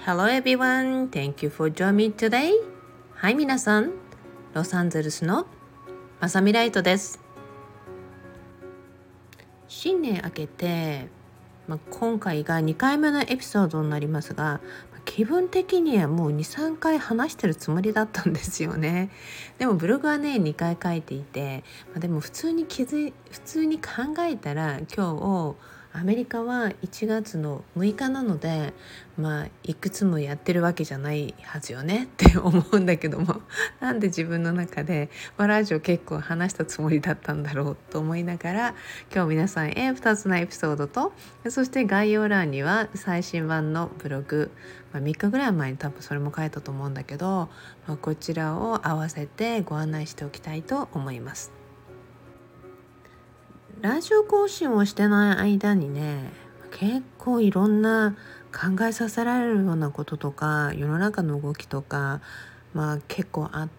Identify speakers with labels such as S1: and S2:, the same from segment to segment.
S1: Hello everyone, thank you for joining me today. はい、皆さん、ロサンゼルスのまさみライトです。新年明けて、今回が2回目のエピソードになりますが、気分的にはもう 2,3 回話してるつもりだったんですよね。でもブログはね2回書いていて、でも普通に考えたら今日アメリカは1月の6日なので、いくつもやってるわけじゃないはずよねって思うんだけども、なんで自分の中で、ラジオ結構話したつもりだったんだろうと思いながら、今日皆さんへ2つのエピソードと、そして概要欄には最新版のブログ、3日ぐらい前に多分それも書いたと思うんだけど、こちらを合わせてご案内しておきたいと思います。ラジオ更新をしてない間にね、結構いろんな考えさせられるようなこととか、世の中の動きとか、結構あって、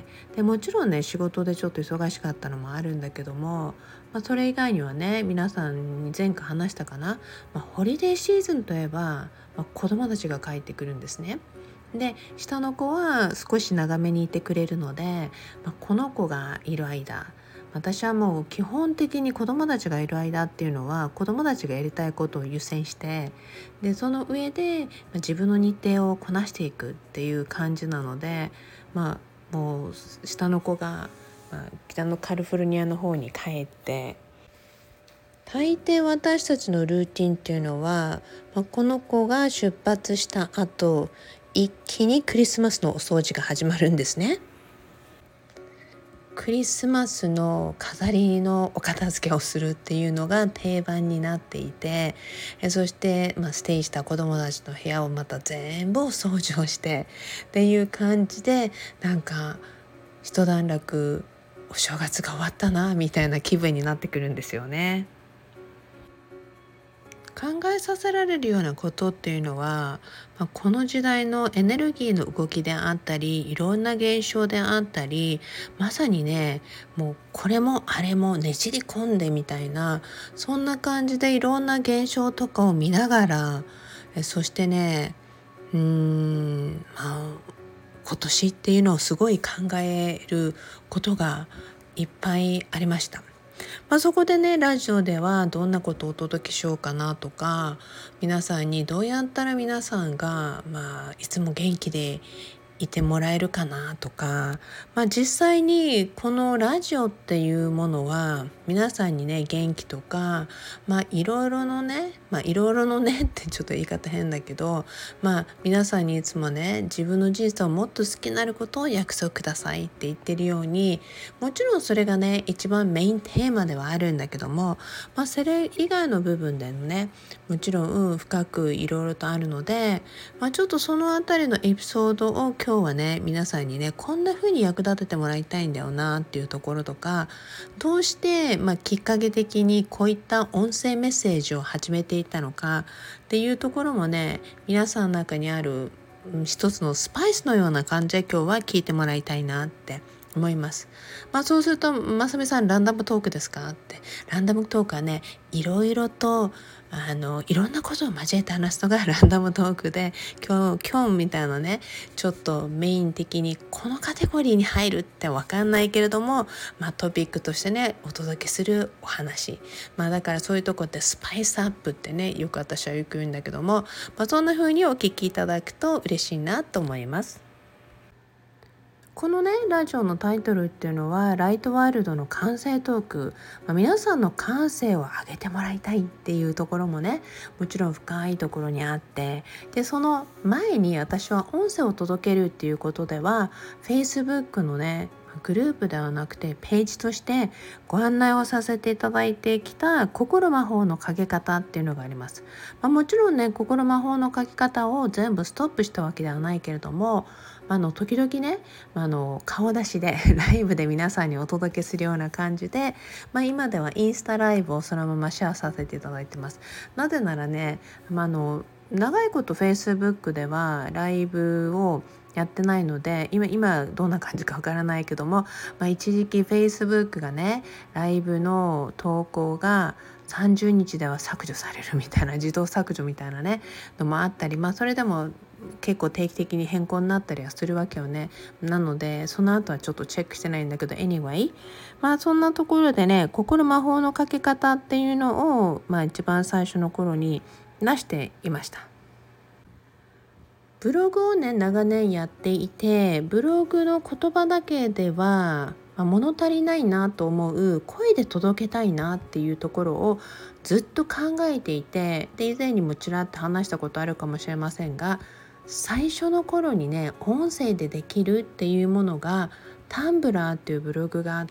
S1: でもちろんね仕事でちょっと忙しかったのもあるんだけども、それ以外にはね、皆さんに前回話したかな、ホリデーシーズンといえば、子供たちが帰ってくるんですね。で下の子は少し長めにいてくれるので、この子がいる間、私はもう基本的に子供たちがいる間っていうのは子供たちがやりたいことを優先して、でその上で自分の日程をこなしていくっていう感じなので、もう下の子が、北のカリフォルニアの方に帰って、大抵私たちのルーティンっていうのは、この子が出発した後、一気にクリスマスのお掃除が始まるんですね。クリスマスの飾りのお片付けをするっていうのが定番になっていて、そして、ステイした子どもたちの部屋をまた全部お掃除をしてっていう感じで、なんか一段落お正月が終わったなみたいな気分になってくるんですよね。考えさせられるようなことっていうのは、この時代のエネルギーの動きであったり、いろんな現象であったり、まさにね、もうこれもあれもねじり込んでみたいな、そんな感じでいろんな現象とかを見ながら、そしてね、今年っていうのをすごい考えることがいっぱいありました。そこでね、ラジオではどんなことをお届けしようかなとか、皆さんにどうやったら皆さんが、いつも元気でいてもらえるかなとか、実際にこのラジオっていうものは皆さんにね元気とか、いろいろのね、いろいろのねってちょっと言い方変だけど、皆さんにいつもね、自分の人生をもっと好きになることを約束くださいって言ってるように、もちろんそれがね一番メインテーマではあるんだけども、それ以外の部分でのね、もちろん、深くいろいろとあるので、ちょっとそのあたりのエピソードを今日はね皆さんにねこんな風に役立ててもらいたいんだよなっていうところとか、どうして、きっかけ的にこういった音声メッセージを始めていったのかっていうところもね、皆さんの中にある一つのスパイスのような感じで今日は聞いてもらいたいなって思います。そうすると、まさみさんランダムトークですかって。ランダムトークはね、いろいろといろんなことを交えて話すのがランダムトークで、今日みたいなね、ちょっとメイン的にこのカテゴリーに入るって分かんないけれども、トピックとしてねお届けするお話、だからそういうとこってスパイスアップってね、よく私はよく言うんだけども、そんな風にお聞きいただくと嬉しいなと思います。このねラジオのタイトルっていうのはライトワールドの感性トーク、皆さんの感性を上げてもらいたいっていうところもね、もちろん深いところにあって、でその前に私は音声を届けるっていうことでは Facebook のねグループではなくてページとしてご案内をさせていただいてきた心魔法のかけ方っていうのがあります。もちろんね心魔法のかけ方を全部ストップしたわけではないけれども、時々ね、顔出しでライブで皆さんにお届けするような感じで、今ではインスタライブをそのままシェアさせていただいてます。なぜならね、長いこと Facebook ではライブをやってないので、今どんな感じかわからないけども、一時期 Facebook がねライブの投稿が30日では削除されるみたいな、自動削除みたいなねのもあったり、それでも結構定期的に変更になったりはするわけよね。なのでその後はちょっとチェックしてないんだけど anyway、 そんなところでね、ここの魔法のかけ方っていうのを、一番最初の頃に出していました。ブログをね長年やっていて、ブログの言葉だけでは、物足りないなと思う、声で届けたいなっていうところをずっと考えていて、で以前にもちらっと話したことあるかもしれませんが、最初の頃にね音声でできるっていうものがタンブラーっていうブログがあって、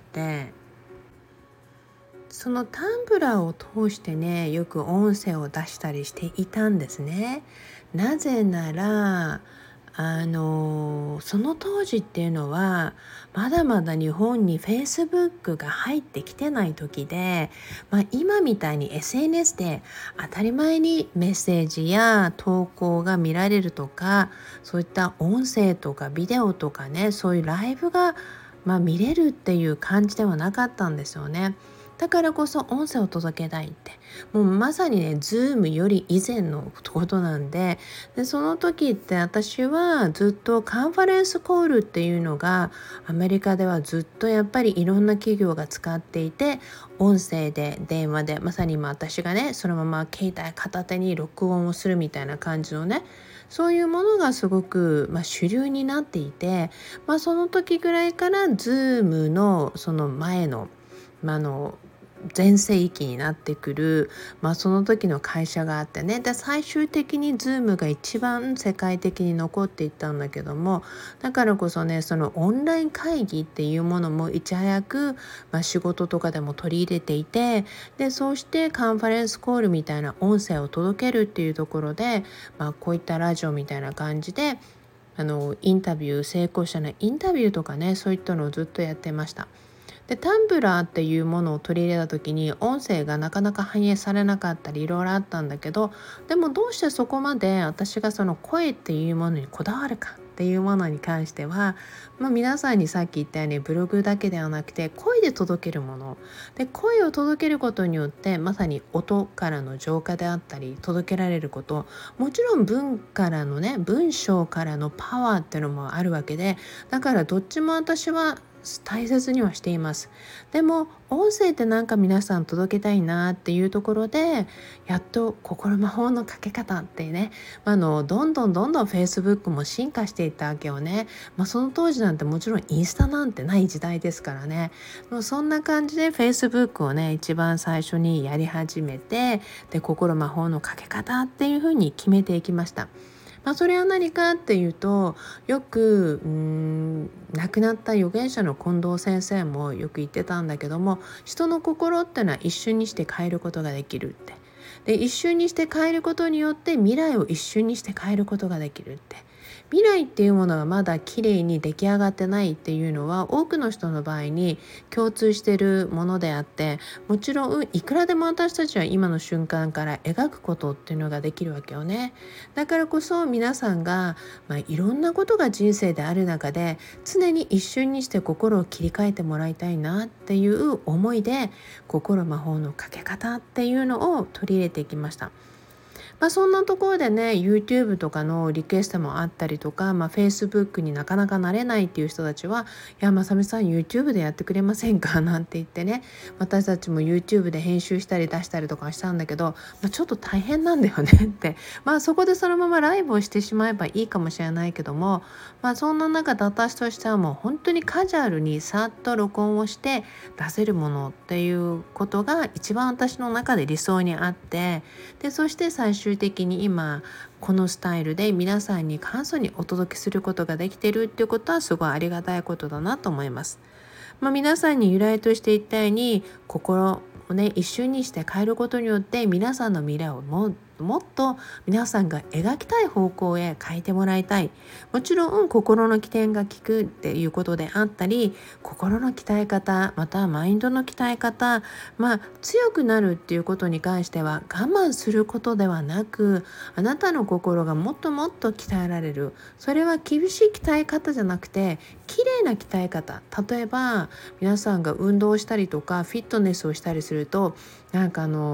S1: そのタンブラーを通してねよく音声を出したりしていたんですね。なぜならその当時っていうのはまだまだ日本に Facebook が入ってきてない時で、今みたいに SNS で当たり前にメッセージや投稿が見られるとか、そういった音声とかビデオとかね、そういうライブが見れるっていう感じではなかったんですよね。だからこそ音声を届けたいって、もうまさにね Zoom より以前のことなんで、その時って私はずっとカンファレンスコールっていうのがアメリカではずっとやっぱりいろんな企業が使っていて、音声で電話でまさに今私がねそのまま携帯片手に録音をするみたいな感じのね、そういうものがすごく、主流になっていて、その時ぐらいから Zoom のその前の全盛期になってくる、その時の会社があってね、で最終的に Zoom が一番世界的に残っていったんだけども、だからこそねそのオンライン会議っていうものもいち早く、仕事とかでも取り入れていて、でそうしてカンファレンスコールみたいな音声を届けるっていうところで、こういったラジオみたいな感じでインタビュー、成功者のインタビューとかね、そういったのをずっとやってました。でタンブラーっていうものを取り入れた時に音声がなかなか反映されなかったりいろいろあったんだけど、でもどうしてそこまで私がその声っていうものにこだわるかっていうものに関しては、皆さんにさっき言ったようにブログだけではなくて声で届けるもので、声を届けることによってまさに音からの浄化であったり届けられること、もちろん文からのね文章からのパワーっていうのもあるわけで、だからどっちも私は大切にはしています。でも音声ってなんか皆さん届けたいなっていうところで、やっと心魔法のかけ方ってね、どんどん Facebook も進化していったわけよね。その当時なんてもちろんインスタなんてない時代ですからね。もうそんな感じで Facebook をね一番最初にやり始めて、で心魔法のかけ方っていう風に決めていきました。それは何かっていうと、よく亡くなった預言者の近藤先生もよく言ってたんだけども、人の心ってのは一瞬にして変えることができるって。で一瞬にして変えることによって未来を一瞬にして変えることができるって。未来っていうものがまだ綺麗に出来上がってないっていうのは多くの人の場合に共通しているものであって、もちろんいくらでも私たちは今の瞬間から描くことっていうのができるわけよね。だからこそ皆さんが、いろんなことが人生である中で常に一瞬にして心を切り替えてもらいたいなっていう思いで、心魔法のかけ方っていうのを取り入れていきました。そんなところでね YouTube とかのリクエストもあったりとか、Facebook になかなかなれないっていう人たちは、いやまさみさん YouTube でやってくれませんかなんて言ってね、私たちも YouTube で編集したり出したりとかしたんだけど、ちょっと大変なんだよねってそこでそのままライブをしてしまえばいいかもしれないけども、そんな中で私としてはもう本当にカジュアルにさっと録音をして出せるものっていうことが一番私の中で理想にあって、でそして最終的に今このスタイルで皆さんに簡素にお届けすることができてるっていうことはすごいありがたいことだなと思います。皆さんに由来として言ったように心をね一瞬にして変えることによって皆さんの未来をもっと皆さんが描きたい方向へ変えてもらいたい。もちろん心の起点が効くっていうことであったり、心の鍛え方またはマインドの鍛え方、強くなるっていうことに関しては我慢することではなく、あなたの心がもっともっと鍛えられる。それは厳しい鍛え方じゃなくて綺麗な鍛え方。例えば皆さんが運動したりとかフィットネスをしたりすると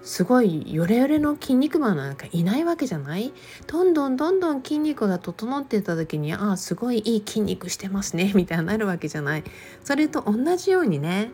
S1: すごいヨレヨレの筋肉マンなんかいないわけじゃない。どんどんどんどん筋肉が整っていった時に、ああすごいいい筋肉してますねみたいになるわけじゃない。それと同じようにね、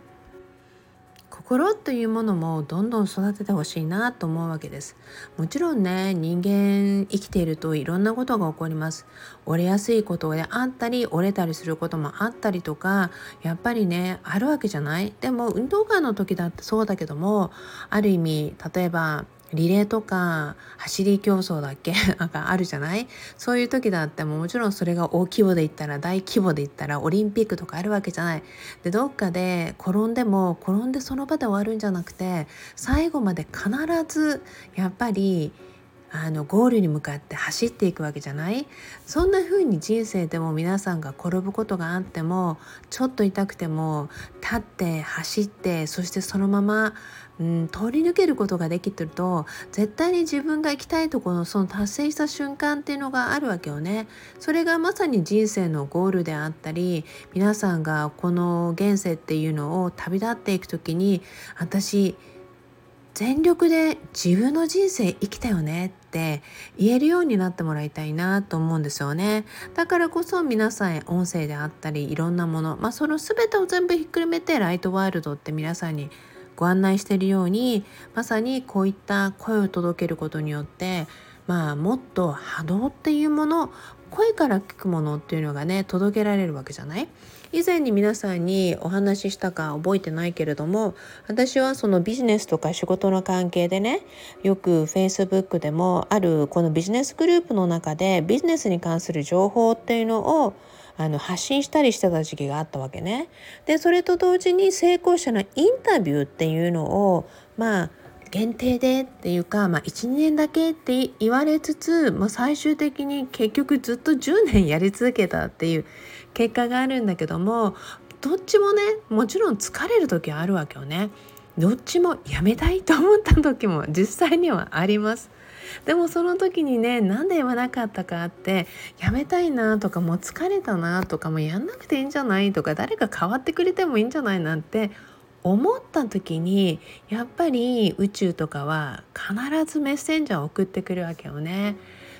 S1: 心というものもどんどん育ててほしいなと思うわけです。もちろんね、人間生きているといろんなことが起こります。折れやすいことであったり、折れたりすることもあったりとか、やっぱりね、あるわけじゃない。でも運動会の時だってそうだけども、ある意味、例えばリレーとか走り競争だっけなんかあるじゃない。そういう時だってもちろんそれが大規模で言ったら、大規模で言ったらオリンピックとかあるわけじゃない。でどっかで転んでも転んでその場で終わるんじゃなくて、最後まで必ずやっぱりゴールに向かって走っていくわけじゃない。そんな風に人生でも皆さんが転ぶことがあっても、ちょっと痛くても立って走って、そしてそのまま、通り抜けることができてると、絶対に自分が行きたいところのその達成した瞬間っていうのがあるわけよね。それがまさに人生のゴールであったり、皆さんがこの現世っていうのを旅立っていくときに、私全力で自分の人生生きたよねって言えるようになってもらいたいなと思うんですよね。だからこそ皆さん音声であったりいろんなもの、その全てを全部ひっくるめてライトワールドって皆さんにご案内しているように、まさにこういった声を届けることによって、もっと波動っていうもの、声から聞くものっていうのがね届けられるわけじゃない。以前に皆さんにお話ししたか覚えてないけれども、私はそのビジネスとか仕事の関係でね、よく Facebook でもあるこのビジネスグループの中でビジネスに関する情報っていうのを発信したりしてた時期があったわけね。でそれと同時に成功者のインタビューっていうのを限定でっていうか、1、2年だけって言われつつ、最終的に結局ずっと10年やり続けたっていう結果があるんだけども、どっちもね、もちろん疲れる時はあるわけよね。どっちもやめたいと思った時も実際にはあります。でもその時にね、なんで言わなかったかって、やめたいなとか、もう疲れたなとか、もうやんなくていいんじゃないとか、誰か変わってくれてもいいんじゃないなんて思った時に、やっぱり宇宙とかは必ずメッセンジャーを送ってくるわけよね。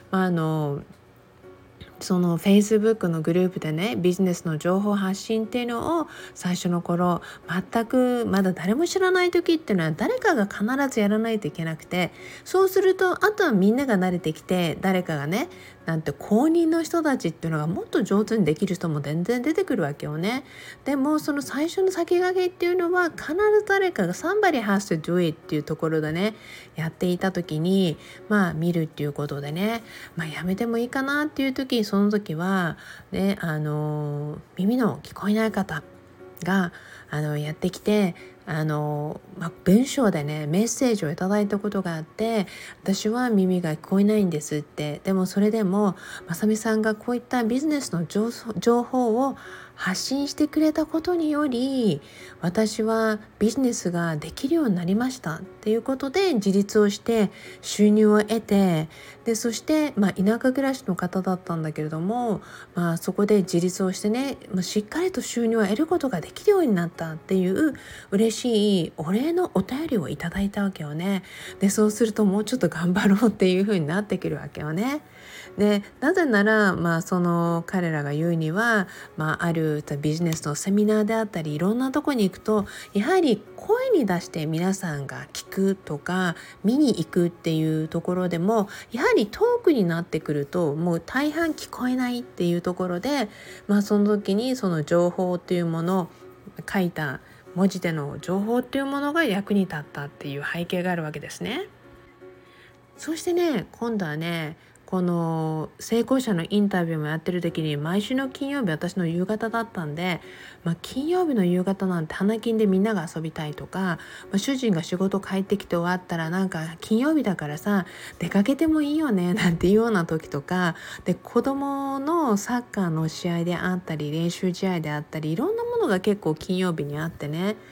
S1: その Facebook のグループでね、ビジネスの情報発信っていうのを最初の頃、全くまだ誰も知らない時っていうのは誰かが必ずやらないといけなくて、そうするとあとはみんなが慣れてきて、誰かがね、なんて公認の人たちっていうのがもっと上手にできる人も全然出てくるわけよね。でもその最初の先駆けっていうのは必ず誰かが somebody has to do it っていうところでねやっていた時に、見るっていうことでね、やめてもいいかなっていう時、その時はね、耳の聞こえない方がやってきて、文章でねメッセージをいただいたことがあって、私は耳が聞こえないんですって。でもそれでもまさみさんがこういったビジネスの情報を発信してくれたことにより、私はビジネスができるようになりましたっていうことで自立をして収入を得て、でそして、田舎暮らしの方だったんだけれども、そこで自立をしてね、しっかりと収入を得ることができるようになったっていう嬉しいお礼のお便りをいただいたわけよね。でそうするともうちょっと頑張ろうっていう風になってくるわけよね。でなぜなら、その彼らが言うには、あるビジネスのセミナーであったりいろんなとこに行くと、やはり声に出して皆さんが聞くとか見に行くっていうところでも、やはりトークになってくるともう大半聞こえないっていうところで、その時にその情報っていうものを書いた文字での情報っていうものが役に立ったっていう背景があるわけですね。そしてね、今度はね、この成功者のインタビューもやってる時に、毎週の金曜日私の夕方だったんで、金曜日の夕方なんて花金でみんなが遊びたいとか、主人が仕事帰ってきて終わったらなんか金曜日だからさ出かけてもいいよねなんていうような時とかで、子供のサッカーの試合であったり練習試合であったり、いろんなものが結構金曜日にあってね、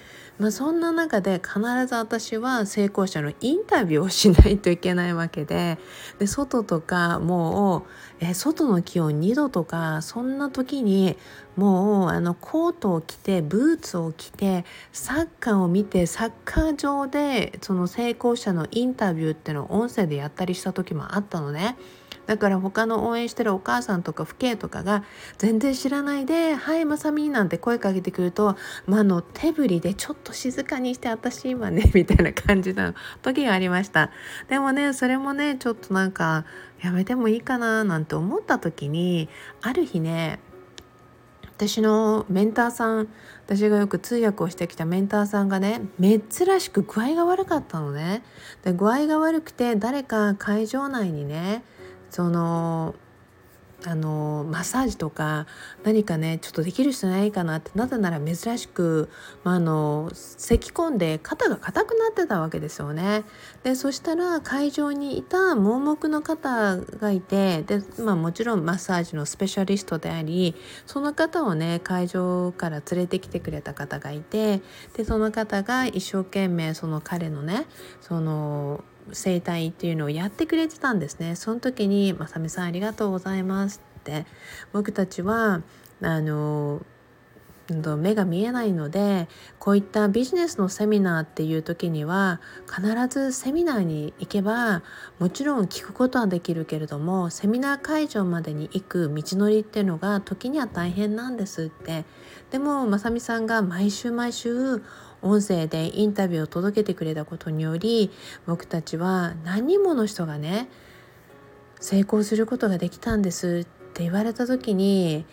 S1: そんな中で必ず私は成功者のインタビューをしないといけないわけで、外とかもう、外の気温2度とかそんな時にもうコートを着てブーツを着てサッカーを見て、サッカー場でその成功者のインタビューっていうのを音声でやったりした時もあったのね。だから他の応援してるお母さんとか父兄とかが全然知らないで「はいまさみ」なんて声かけてくると、手振りでちょっと静かにして私今ねみたいな感じの時がありました。でもねそれもねちょっとなんかやめてもいいかななんて思った時に、ある日ね、私のメンターさん、私がよく通訳をしてきたメンターさんがね、珍しく具合が悪かったのね。で具合が悪くて誰か会場内にね、そのマッサージとか何かねちょっとできる人ないかなって、なぜなら珍しく、咳込んで肩が硬くなってたわけですよね。でそしたら会場にいた盲目の方がいて、で、もちろんマッサージのスペシャリストであり、その方をね会場から連れてきてくれた方がいて、でその方が一生懸命その彼のねその整体っていうのをやってくれてたんですね。その時に「まさみさんありがとうございます」って、僕たちは目が見えないので、こういったビジネスのセミナーっていう時には必ずセミナーに行けばもちろん聞くことはできるけれども、セミナー会場までに行く道のりっていうのが時には大変なんですって。でもまさみさんが毎週毎週音声でインタビューを届けてくれたことにより、僕たちは何人もの人がね成功することができたんですって言われた時に、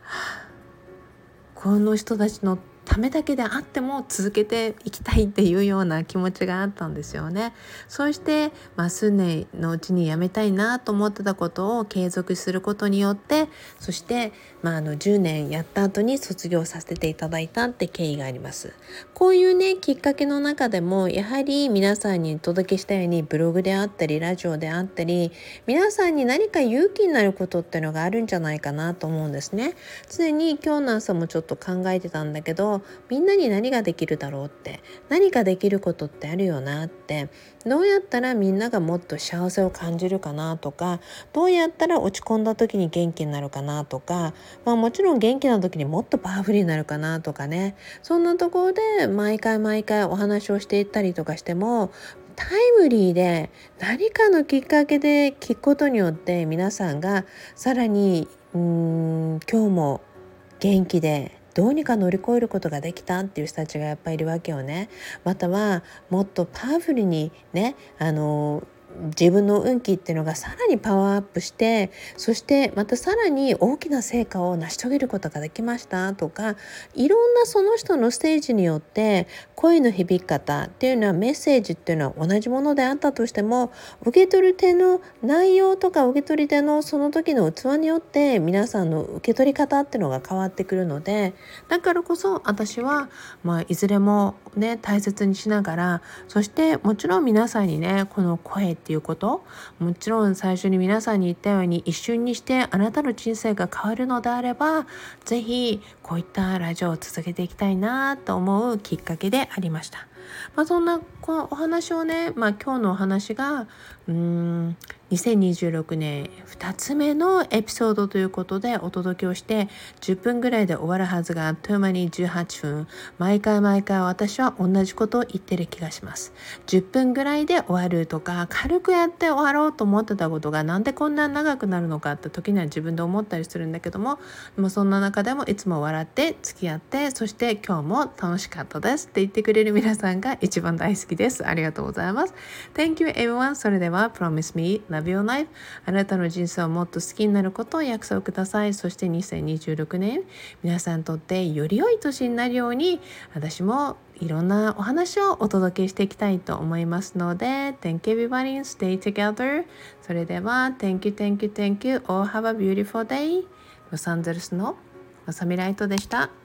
S1: この人たちのためだけであっても続けていきたいっていうような気持ちがあったんですよね。そして、数年のうちにやめたいなと思ってたことを継続することによって、そして、10年やった後に卒業させていただいたって経緯があります。こういうねきっかけの中でもやはり皆さんにお届けしたようにブログであったりラジオであったり、皆さんに何か勇気になることっていうのがあるんじゃないかなと思うんですね。常に今日の朝もちょっと考えてたんだけど、みんなに何ができるだろうって、何かできることってあるよなって、どうやったらみんながもっと幸せを感じるかなとか、どうやったら落ち込んだ時に元気になるかなとか、もちろん元気な時にもっとパワフルになるかなとかね、そんなところで毎回お話をしていったりとかしても、タイムリーで何かのきっかけで聞くことによって皆さんがさらに今日も元気でどうにか乗り越えることができたっていう人たちがやっぱりいるわけよね。またはもっとパワフルにね自分の運気っていうのがさらにパワーアップして、そしてまたさらに大きな成果を成し遂げることができましたとか、いろんなその人のステージによって声の響き方っていうのは、メッセージっていうのは同じものであったとしても、受け取る手の内容とか受け取り手のその時の器によって皆さんの受け取り方っていうのが変わってくるので、だからこそ私は、いずれもね大切にしながら、そしてもちろん皆さんにねこの声っていうこと、もちろん最初に皆さんに言ったように一瞬にしてあなたの人生が変わるのであれば、ぜひこういったラジオを続けていきたいなと思うきっかけでありました。そんなお話をね、今日のお話が2026年2つ目のエピソードということでお届けをして、10分ぐらいで終わるはずがあっという間に18分、毎回私は同じことを言ってる気がします。10分ぐらいで終わるとか、軽くやって終わろうと思ってたことがなんでこんな長くなるのかって時には自分で思ったりするんだけども、でもそんな中でもいつも笑って付き合って、そして今日も楽しかったですって言ってくれる皆さんが一番大好きです。ありがとうございます。 Thank you everyone. それでは Promise me love your life。 あなたの人生をもっと好きになることを約束ください。そして2026年皆さんにとってより良い年になるように、私もいろんなお話をお届けしていきたいと思いますので、 Thank you everybody. Stay together. それでは Thank you, thank you, thank you. All have a beautiful day. ロサンゼルスのまさみライトでした。